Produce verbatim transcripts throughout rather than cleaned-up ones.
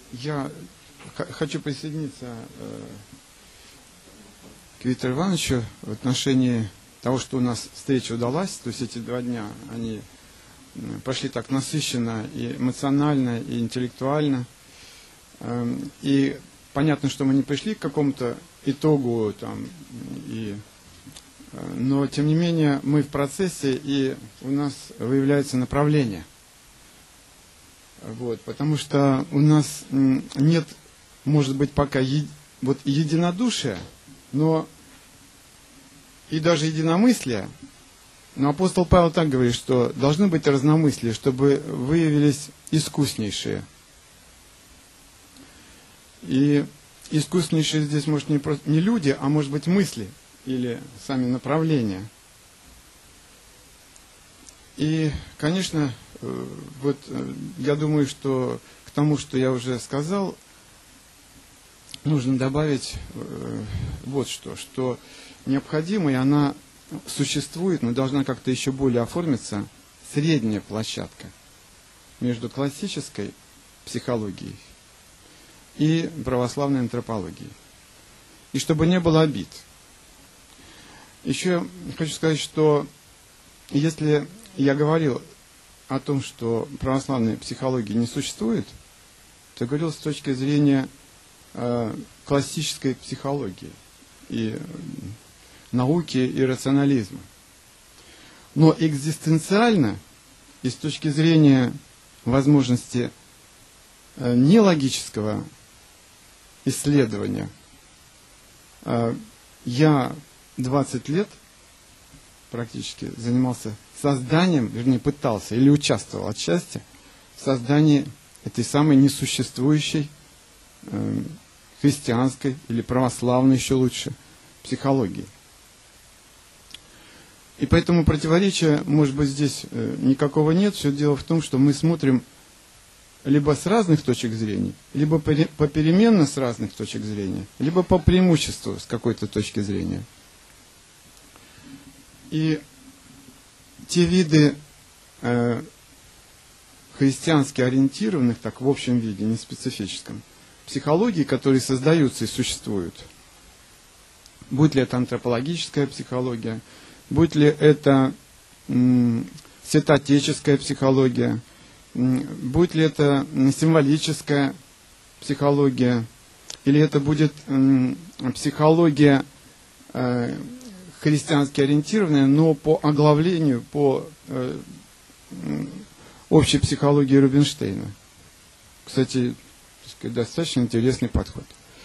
я хочу присоединиться к Виктору Ивановичу в отношении того, что у нас встреча удалась. То есть эти два дня, они прошли так насыщенно и эмоционально, и интеллектуально. И понятно, что мы не пришли к какому-то итогу, там, и, но тем не менее мы в процессе, и у нас выявляется направление. Вот, потому что у нас нет, может быть, пока е, вот единодушия, но и даже единомыслия. Но апостол Павел так говорит, что должны быть разномыслия, чтобы выявились искуснейшие. И искуснейшие здесь, может, не, просто, не люди, а может быть мысли или сами направления. И, конечно, вот я думаю, что к тому, что я уже сказал, нужно добавить вот что, что необходимо, и она существует, но должна как-то еще более оформиться, средняя площадка между классической психологией и православной антропологией. И чтобы не было обид. Еще хочу сказать, что если я говорил о том, что православной психологии не существует, то я говорил с точки зрения э, классической психологии и науки и рационализма. Но экзистенциально и с точки зрения возможности э, нелогического исследования, э, я двадцать лет практически занимался созданием, вернее пытался или участвовал отчасти в создании этой самой несуществующей э, христианской или православной, еще лучше, психологии. И поэтому противоречия, может быть, здесь э, никакого нет. Все дело в том, что мы смотрим либо с разных точек зрения, либо попеременно с разных точек зрения, либо по преимуществу с какой-то точки зрения. И те виды э, христиански ориентированных, так в общем виде, не специфическом, психологии, которые создаются и существуют, будь ли это антропологическая психология, будь ли это м, святоотеческая психология, м, будь ли это символическая психология, или это будет м, психология э, христиански ориентированная, но по оглавлению, по э, общей психологии Рубинштейна. Кстати, так сказать, достаточно интересный подход.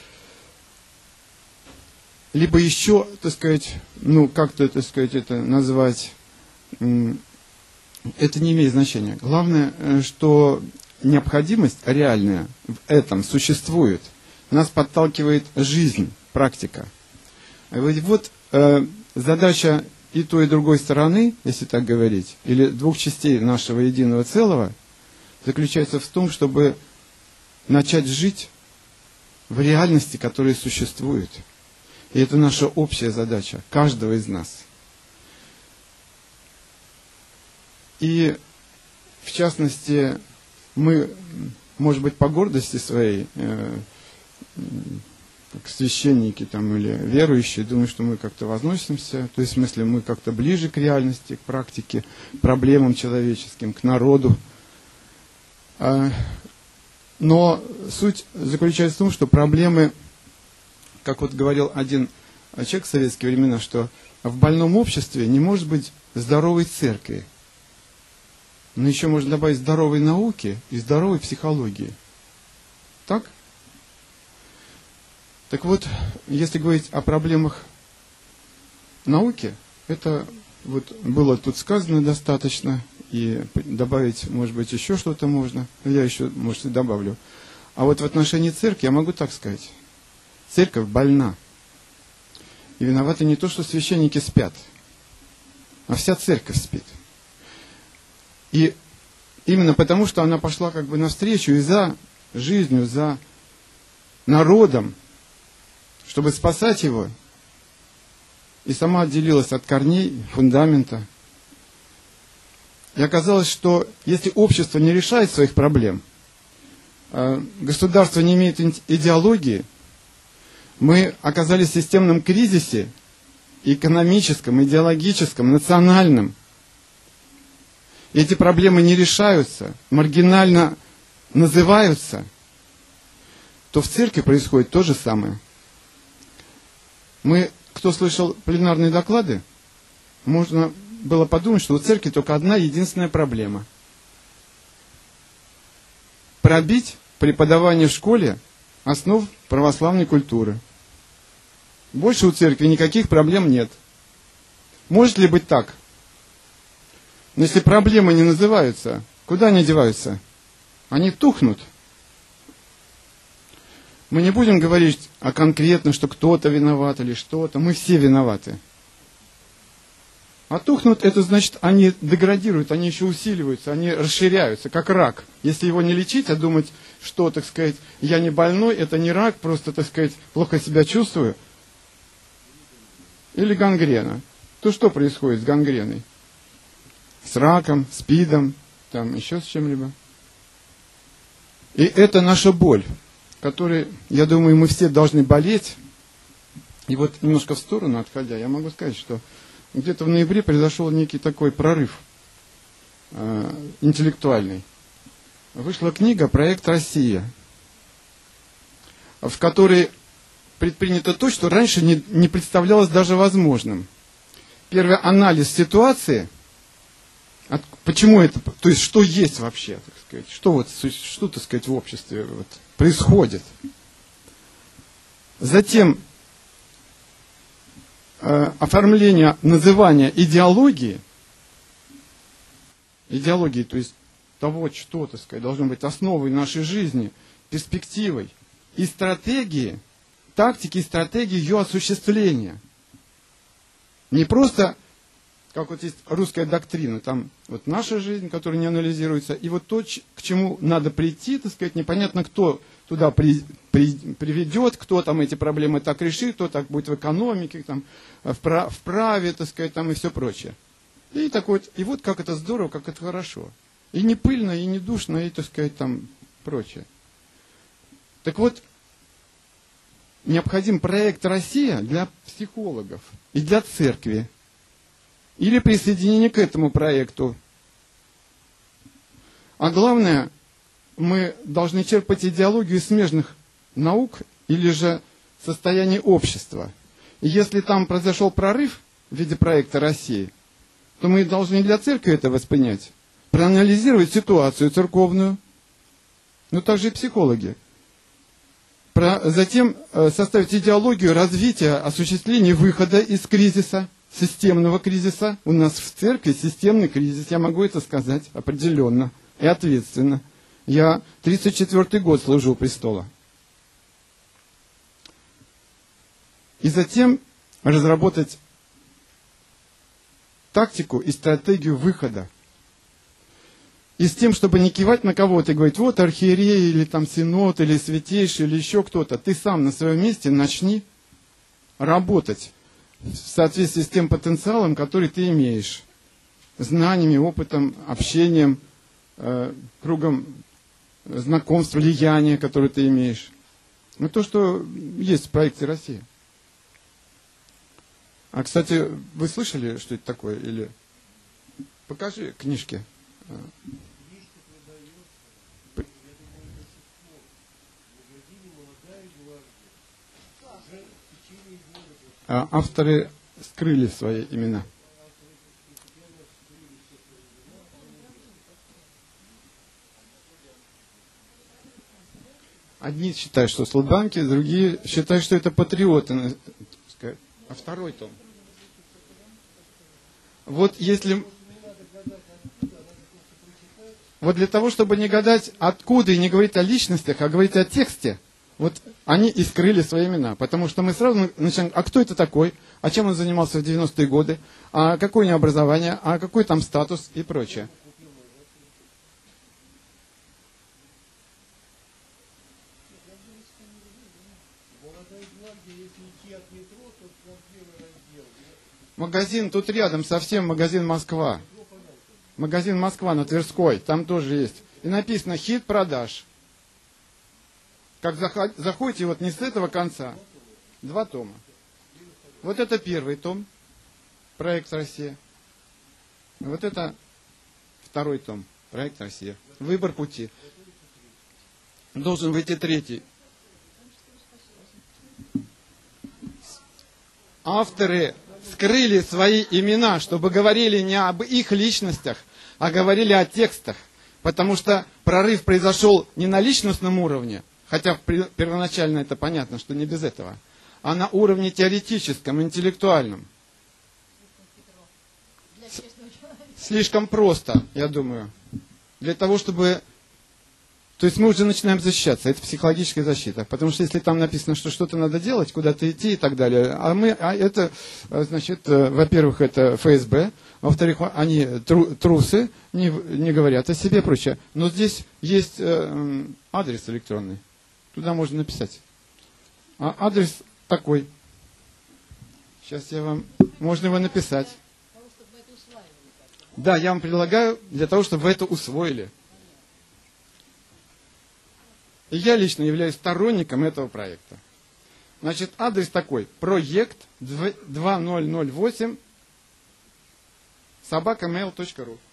Либо еще, так сказать, ну, как-то, так сказать, это назвать, э, это не имеет значения. Главное, что необходимость реальная в этом существует. Нас подталкивает жизнь, практика. Вот э, задача и той, и другой стороны, если так говорить, или двух частей нашего единого целого, заключается в том, чтобы начать жить в реальности, которая существует. И это наша общая задача, каждого из нас. И, в частности, мы, может быть, по гордости своей, э, как священники там, или верующие, думаю, что мы как-то возносимся, то есть в смысле мы как-то ближе к реальности, к практике, к проблемам человеческим, к народу. Но суть заключается в том, что проблемы, как вот говорил один человек в советские времена, что в больном обществе не может быть здоровой церкви, но еще можно добавить здоровой науки и здоровой психологии. Так? Так вот, если говорить о проблемах науки, это вот было тут сказано достаточно, и добавить, может быть, еще что-то можно, я еще, может, и добавлю. А вот в отношении церкви я могу так сказать. Церковь больна. И виноваты не то, что священники спят, а вся церковь спит. И именно потому, что она пошла как бы навстречу и за жизнью, за народом, чтобы спасать его, и сама отделилась от корней, фундамента. И оказалось, что если общество не решает своих проблем, государство не имеет идеологии, мы оказались в системном кризисе, экономическом, идеологическом, национальном. Эти проблемы не решаются, маргинально называются, то в церкви происходит то же самое. Мы, кто слышал пленарные доклады, можно было подумать, что у церкви только одна единственная проблема. Пробить преподавание в школе основ православной культуры. Больше у церкви никаких проблем нет. Может ли быть так? Но если проблемы не называются, куда они деваются? Они тухнут. Мы не будем говорить о конкретно, что кто-то виноват или что-то. Мы все виноваты. А тухнут, это значит, они деградируют, они еще усиливаются, они расширяются, как рак. Если его не лечить, а думать, что, так сказать, я не больной, это не рак, просто, так сказать, плохо себя чувствую. Или гангрена. То что происходит с гангреной? С раком, с СПИДом, там еще с чем-либо. И это наша боль, которой, я думаю, мы все должны болеть. И вот немножко в сторону отходя, я могу сказать, что где-то в ноябре произошел некий такой прорыв э, интеллектуальный. Вышла книга «Проект Россия», в которой предпринято то, что раньше не, не представлялось даже возможным. Первый анализ ситуации, от, почему это, то есть что есть вообще, так сказать, что вот, что, так сказать, в обществе вот происходит. Затем оформление называния идеологии, идеологии, то есть того, что, так сказать, должно быть основой нашей жизни, перспективой, и стратегии, тактики и стратегии ее осуществления. Не просто, как вот есть русская доктрина, там вот наша жизнь, которая не анализируется, и вот то, к чему надо прийти, так сказать, непонятно, кто туда при, при, приведет, кто там эти проблемы так решит, кто так будет в экономике, там, в, прав, в праве, так сказать, там и все прочее. И, так вот, и вот как это здорово, как это хорошо. И не пыльно, и не душно, и, так сказать, там прочее. Так вот, необходим проект «Россия» для психологов и для церкви. Или присоединение к этому проекту. А главное, мы должны черпать идеологию из смежных наук или же состояния общества. И если там произошел прорыв в виде проекта России, то мы должны для церкви это воспринять, проанализировать ситуацию церковную, но также и психологи. Про, затем э, составить идеологию развития, осуществления выхода из кризиса, системного кризиса. У нас в церкви системный кризис, я могу это сказать определенно и ответственно. Я тридцать четвёртый год служу у престола. И затем разработать тактику и стратегию выхода. И с тем, чтобы не кивать на кого-то и говорить, вот архиерей, или там синод, или святейший, или еще кто-то. Ты сам на своем месте начни работать в соответствии с тем потенциалом, который ты имеешь. Знаниями, опытом, общением, э, кругом знакомств, влияния, которые ты имеешь. Ну, то, что есть в проекте «Россия». А, кстати, вы слышали, что это такое? Или покажи книжки. Авторы скрыли свои имена. Одни считают, что слабанки, другие считают, что это патриоты. А второй том. Вот если... Вот для того, чтобы не гадать откуда и не говорить о личностях, а говорить о тексте, вот они и скрыли свои имена. Потому что мы сразу начинаем, а кто это такой? А чем он занимался в девяностые годы? А какое у него образование? А какой там статус? И прочее. Магазин тут рядом, совсем магазин «Москва». Магазин «Москва» на Тверской, там тоже есть. И написано «Хит продаж». Как заходите вот не с этого конца. Два тома. Вот это первый том. Проект «Россия». Вот это второй том. Проект «Россия». Выбор пути. Должен выйти третий. Авторы скрыли свои имена, чтобы говорили не об их личностях, а говорили о текстах. Потому что прорыв произошел не на личностном уровне, хотя первоначально это понятно, что не без этого, а на уровне теоретическом, интеллектуальном. Слишком просто, я думаю. Для того, чтобы... То есть мы уже начинаем защищаться. Это психологическая защита. Потому что если там написано, что что-то надо делать, куда-то идти и так далее, а мы... А это, значит, во-первых, это эф эс бэ, во-вторых, они тру, трусы, не, не говорят о себе и прочее. Но здесь есть э, адрес электронный. Туда можно написать. А адрес такой. Сейчас я вам... Можно его написать. Да, я вам предлагаю для того, чтобы вы это усвоили. И я лично являюсь сторонником этого проекта. Значит, адрес такой. Проект две тысячи восемь собака мейл точка ру.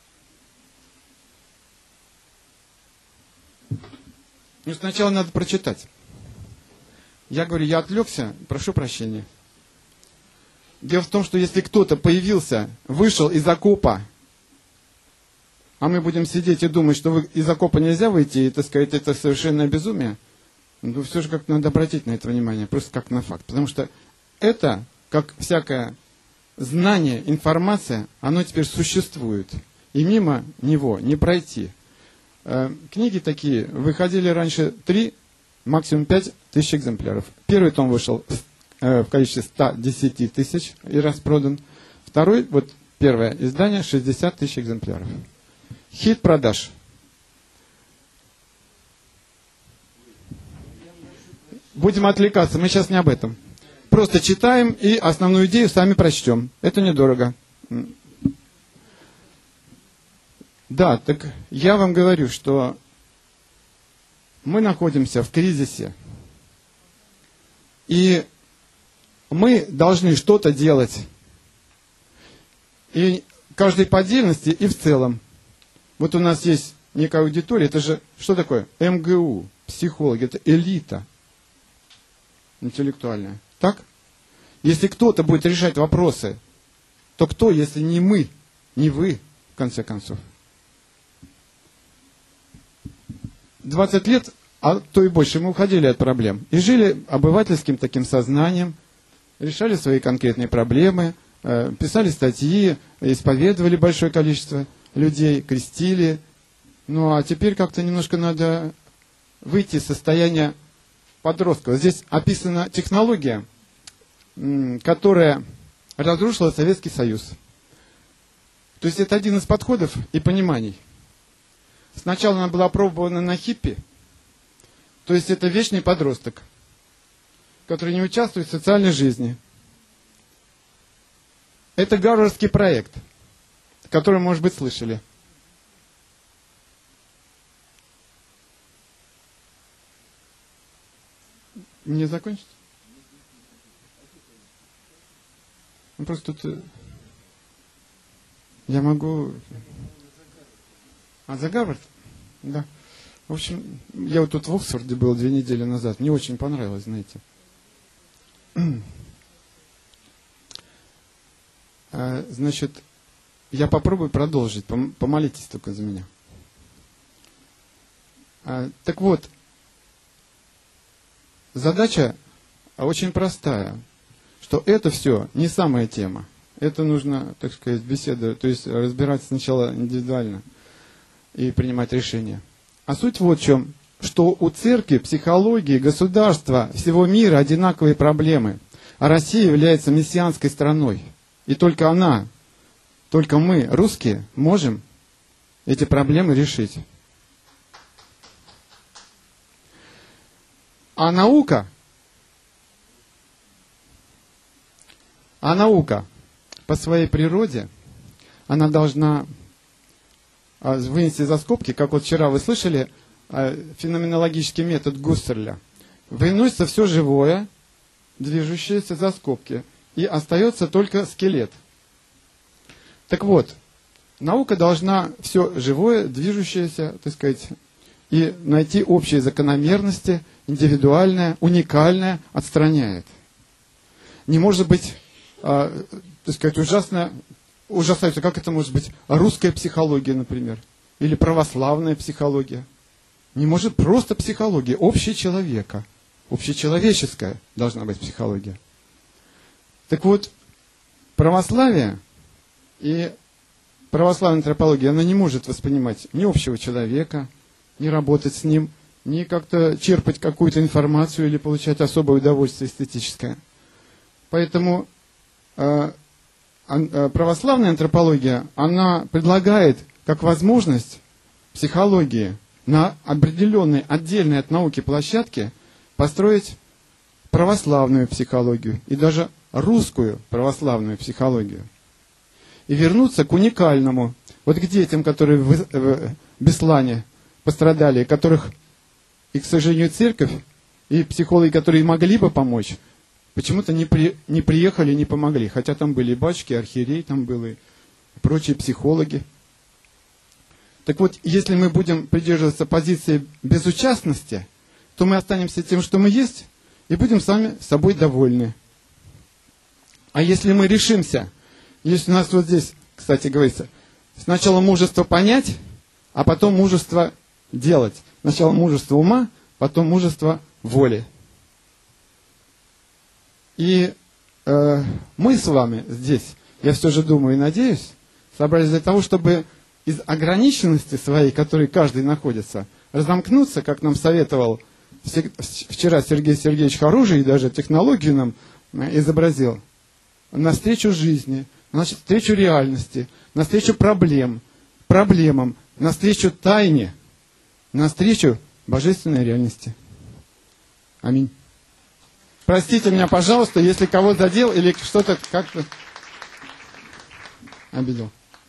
Ну, сначала надо прочитать. Я говорю, я отвлекся, прошу прощения. Дело в том, что если кто-то появился, вышел из окопа, а мы будем сидеть и думать, что вы, из окопа нельзя выйти, и, так сказать, это совершенное безумие, ну, все же как-то надо обратить на это внимание, просто как на факт. Потому что это, как всякое знание, информация, оно теперь существует. И мимо него не пройти. Э, книги такие выходили раньше три, максимум пять тысяч экземпляров. Первый том вышел в количестве ста десяти тысяч и распродан. Второй, вот первое издание, шестьдесят тысяч экземпляров. Хит продаж. Будем отвлекаться, мы сейчас не об этом. Просто читаем и основную идею сами прочтем. Это недорого. Да, так я вам говорю, что мы находимся в кризисе. И мы должны что-то делать. И каждый по отдельности, и в целом. Вот у нас есть некая аудитория. Это же что такое? эм гэ у, психологи. Это элита интеллектуальная. Так? Если кто-то будет решать вопросы, то кто, если не мы, не вы, в конце концов? двадцать лет, а то и больше, мы уходили от проблем. И жили обывательским таким сознанием, решали свои конкретные проблемы, писали статьи, исповедовали большое количество людей, крестили. Ну а теперь как-то немножко надо выйти из состояния подростков. Здесь описана технология, которая разрушила Советский Союз. То есть это один из подходов и пониманий. Сначала она была опробована на хиппи, то есть это вечный подросток, который не участвует в социальной жизни. Это гарвардский проект, который, может быть, слышали. Не закончить? Ну, просто тут... Я могу... А, за Гарвард? Да. В общем, я вот тут в Оксфорде был две недели назад. Мне очень понравилось, знаете. А, значит, я попробую продолжить. Помолитесь только за меня. А, так вот, задача очень простая. Что это все не самая тема. Это нужно, так сказать, беседовать, то есть разбирать сначала индивидуально и принимать решения. А суть вот в чем, что у церкви, психологии, государства, всего мира одинаковые проблемы. А Россия является мессианской страной. И только она, только мы, русские, можем эти проблемы решить. А наука, а наука по своей природе, она должна вынести за скобки, как вот вчера вы слышали, феноменологический метод Гуссерля, выносится все живое, движущееся за скобки, и остается только скелет. Так вот, наука должна все живое, движущееся, так сказать, и найти общие закономерности, индивидуальное, уникальное отстраняет. Не может быть, э, так сказать, ужасно, ужасающе, как это может быть русская психология, например, или православная психология. Не может просто психология, общечеловека, общечеловеческая должна быть психология. Так вот, православие и православная антропология, она не может воспринимать ни общего человека, ни работать с ним, ни как-то черпать какую-то информацию или получать особое удовольствие эстетическое. Поэтому э, э, православная антропология, она предлагает как возможность психологии на определенной, отдельной от науки площадке построить православную психологию и даже русскую православную психологию. И вернуться к уникальному, вот к детям, которые в, в Беслане пострадали, которых, и, к сожалению, церковь, и психологи, которые могли бы помочь, почему-то не, при, не приехали, не помогли. Хотя там были и батюшки, и архиерей там был, и прочие психологи. Так вот, если мы будем придерживаться позиции безучастности, то мы останемся тем, что мы есть, и будем сами собой довольны. А если мы решимся, если у нас вот здесь, кстати, говорится, сначала мужество понять, а потом мужество делать. Сначала мужество ума, потом мужество воли. И э, мы с вами здесь, я все же думаю и надеюсь, собрались для того, чтобы из ограниченности своей, в которой каждый находится, разомкнуться, как нам советовал вчера Сергей Сергеевич Харужий, и даже технологию нам изобразил, навстречу жизни, навстречу реальности, навстречу проблем, проблемам, навстречу тайне, навстречу божественной реальности. Аминь. Простите меня, пожалуйста, если кого задел или что-то как-то обидел.